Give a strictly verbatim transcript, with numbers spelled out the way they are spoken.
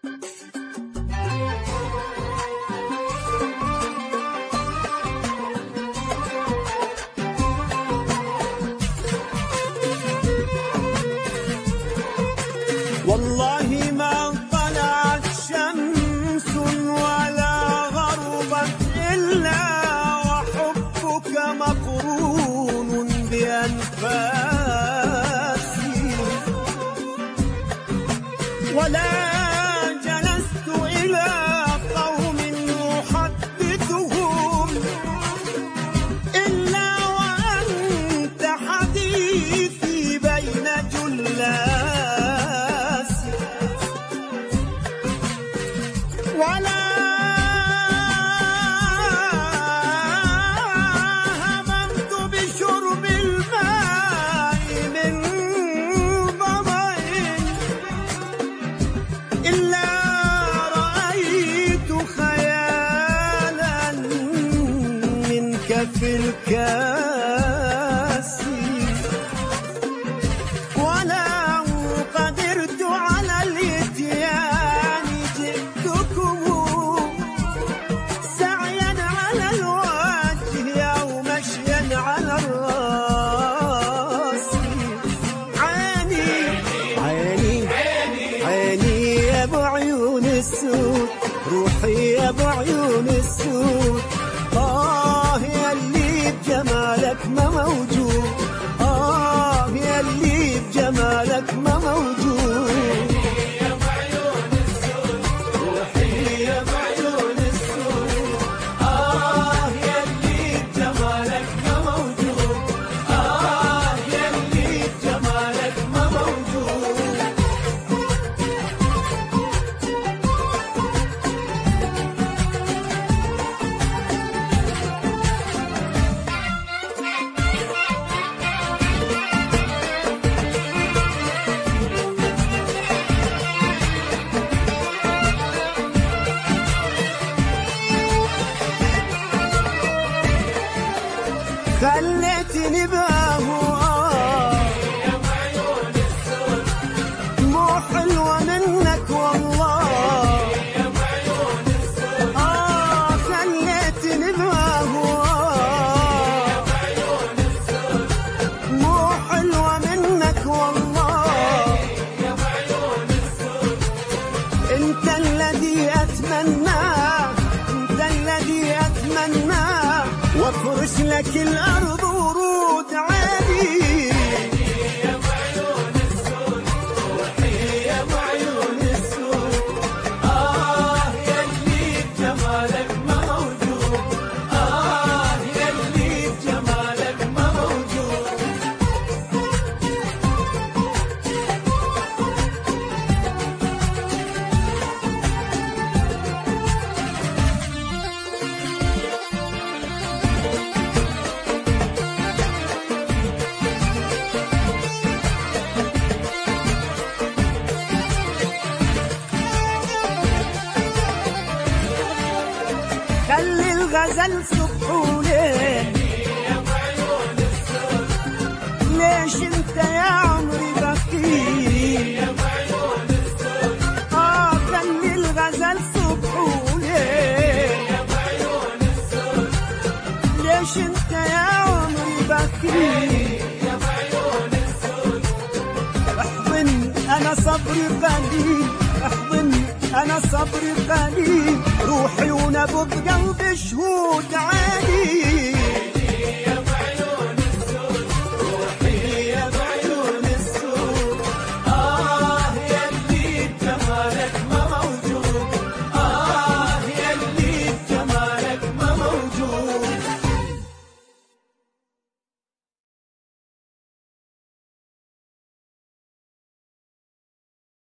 والله ما طلعت شمس ولا غربت إلا وحبك مقرون بأنفاسي، ولا جلست إلى قوم أحدثهم إلا وأنت حديثي بين جلاسي، ولا هممت بشرب الماء من ظمأ إلا رأيت خيالا منك في الكاسي، ولو قدرت على الإتيان جئتكم سعيا على الوجه أو مشيا على الراس. عيني عيني عيني يا ابو عيون السود، روحي يا ابو عيون السود، آه يا اللي بجمالك ما موجود، آه يا اللي بجمالك ما موجود. يا ابو عيون السود، روحي يا ابو عيون السود، آه يا اللي بجمالك ما موجود، آه يا اللي بجمالك ما موجود. خليتني بهواك يا بعيون السود، مو حلوة منك والله يا بعيون السود، آه خليتني بهواك يا بعيون السود، مو حلوة منك والله يا بعيون السود. انت الذي اتمناه، انت الذي اتمناه، وافرش لك الارض ورود عادي. يا بعيون السود، روحي يا بعيون السود، آه يا اللي بجمالك ما موجود، آه يا اللي بجمالك ما موجود. خلي الغزل صبح وليل يا بعيون السود، ليش انت يا عمري بخيل يا بعيون السود، اه خلي الغزل صبح وليل يا بعيون السود، ليش انت يا عمري بخيل يا بعيون السود. احضني انا صبري قليل، احضني انا صبري قليل، روحي ونبض قلبي شهود عادي.